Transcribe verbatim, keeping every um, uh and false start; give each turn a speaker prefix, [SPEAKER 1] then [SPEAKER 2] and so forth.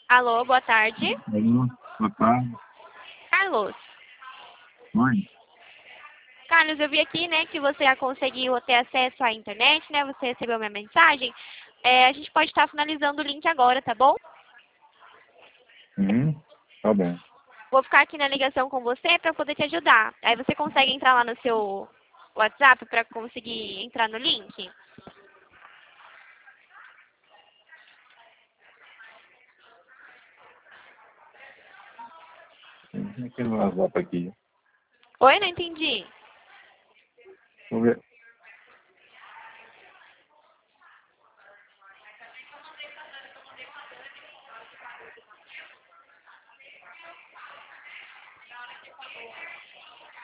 [SPEAKER 1] Alô, boa tarde.
[SPEAKER 2] Alô, boa tarde.
[SPEAKER 1] Carlos.
[SPEAKER 2] Oi.
[SPEAKER 1] Carlos, eu vi aqui, né, que você já conseguiu ter acesso à internet, né? Você recebeu minha mensagem. É, a gente pode estar finalizando o link agora, tá bom?
[SPEAKER 2] Hum, tá bom.
[SPEAKER 1] Vou ficar aqui na ligação com você para poder te ajudar. Aí você consegue entrar lá no seu WhatsApp para conseguir entrar no link?
[SPEAKER 2] Tem aquele WhatsApp aqui.
[SPEAKER 1] Oi, não entendi.
[SPEAKER 2] Deixa eu ver.